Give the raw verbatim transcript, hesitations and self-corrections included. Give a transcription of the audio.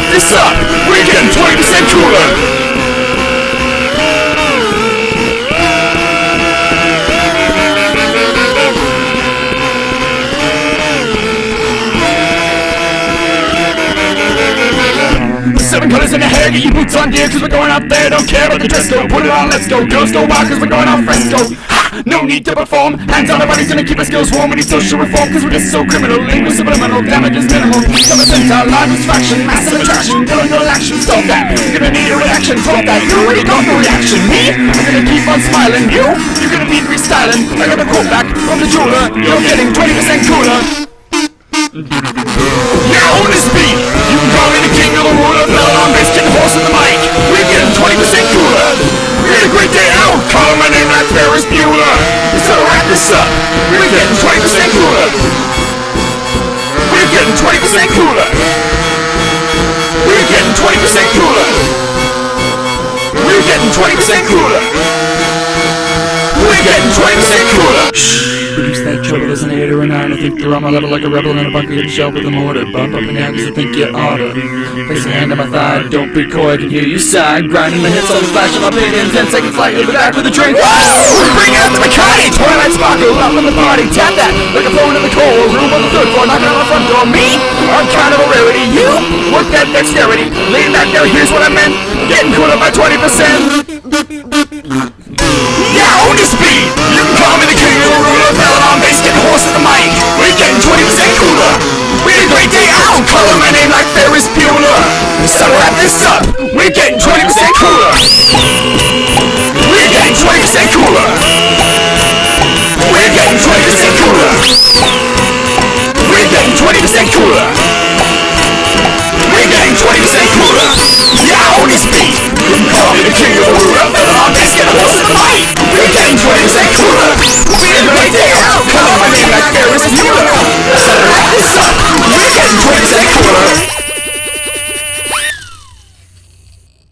wrap this up, we're getting twenty percent cooler. Seven colors in the hair, get your boots on gear, cause we're going out there, don't care about the dress code. Put it on, let's go, girls go wild, cause we're going on fresco. Ha! No need to perform, hands on the body's gonna keep our skills warm. We need social reform, cause we're just so criminal. Lingual subliminal, damage is minimal. Some percentile, live distraction, massive attraction. Illegal action, stop that, you're gonna need a reaction. Talk that, you already got no reaction. Me? I'm gonna keep on smiling. You? You're gonna need restyling. I got a quote back from the jeweler, you're getting twenty percent cooler. Now on this beat, you can call me the king of the ruler, bell on bass, getting horse in the mic. We're getting twenty percent cooler. We had a great day out, calling my name like Ferris Bueller. So to wrap this up, we're getting twenty percent cooler. We're getting twenty percent cooler. We're getting twenty percent cooler. We're getting twenty percent cooler. We're getting twenty percent cooler. Produce that trouble as an eight or a nine. I think they're on my level like a rebel in a bunker. Get a shell with a mortar. Bump up and down cause I think you oughta. Place a hand on my thigh, don't be coy, I can hear you sigh. Grinding the hits on the flash of my pin in ten seconds flight. Hit the back with a drink. Woo! Bring out the Bacardi, Twilight sparkle up on the party. Tap that like a phone in the cold room on the third floor, knocking on the front door. Me? I'm kind of a rarity. You? Work that dexterity. Lean back there, here's what I meant. Getting cooler by twenty percent. Yeah, on this beat, you can call me the king of the ruler, bellin' on bass, getting horse in the mic. We're getting twenty percent cooler. We had a great day out, calling my name like Ferris Bueller. So to wrap this up, we're getting twenty percent cooler. We're getting twenty percent cooler. We're getting twenty percent cooler. We're getting twenty percent cooler. We're getting twenty percent cooler. Yeah, on this beat, you can call me the king of the ruler, bellin' on bass, getting horse in the mic. We're getting twenty percent